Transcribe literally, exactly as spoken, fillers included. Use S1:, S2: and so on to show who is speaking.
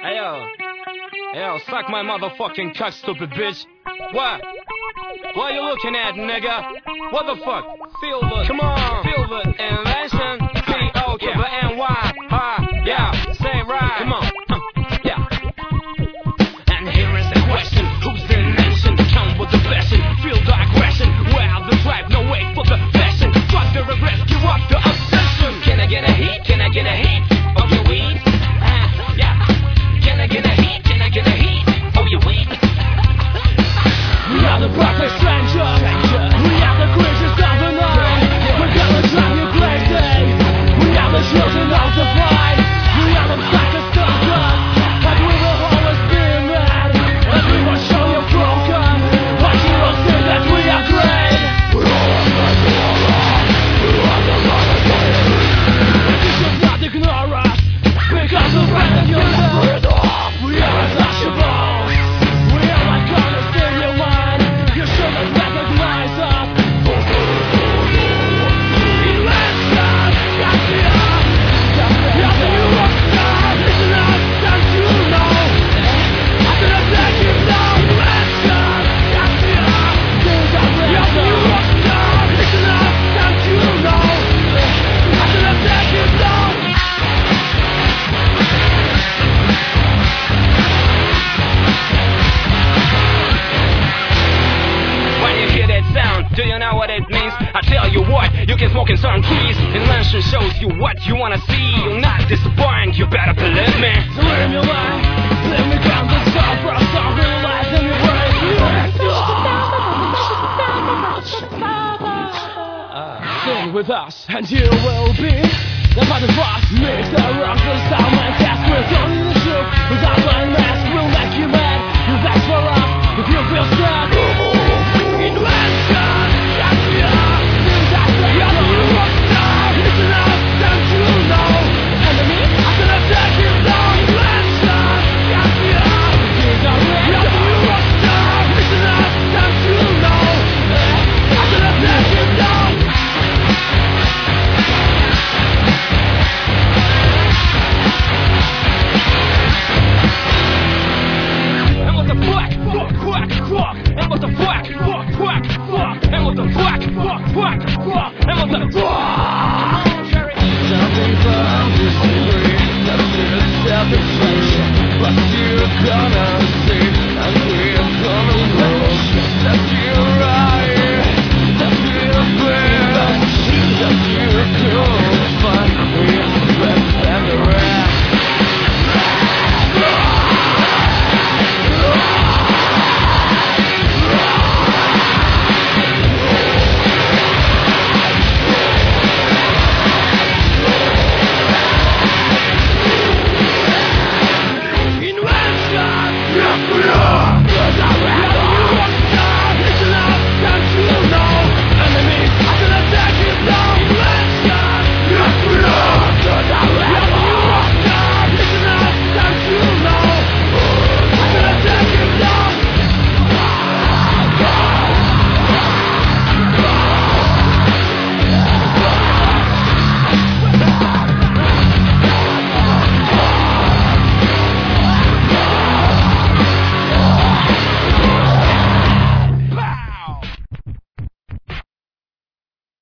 S1: Hey yo, hey yo, suck my motherfucking cock, stupid bitch. What? What you looking at, nigga? What the fuck? Feel the, come on, feel the invention. C O to the N Y. Ah, yeah, say right. Come on, uh, yeah. And here is the question: who's the nation? Come with the passion, feel the aggression. Well, the drive, no wait for the fashion. Fuck the regret, give up the obsession. Can I get a hit? Can I get a hit? Of your weed? Ah, yeah. Can I get a hit? Can I get a hit? Oh, you weak?
S2: We are the perfect strangers. We are the creatures of the night. We're gonna drive you crazy. We are the children of the fight. We are the blackest stars. And we will always be mad. And we will show you broken. But you will see that we are great. We are the renegades. You should not ignore us. Because of that you never enough. We are untouchable. We are like colors in your mind. You shouldn't recognize us. Election, got me up. After you look down, listen up, don't you know? After the dead you know. Election, got me up. After you look down, listen up, don't you know? After the dead you know.
S1: When you hear that sound, do you know what it means? I tell you what, you can smoke in certain trees. Invention shows you what you wanna see. You'll not disappoint, you better believe me.
S2: So let me lie, let me count the song for a song, realize in your brain. Sing with us, and you will be the part of us. Mix the rock, the sound, and cast with only the truth. Without my mask, will make you mad. You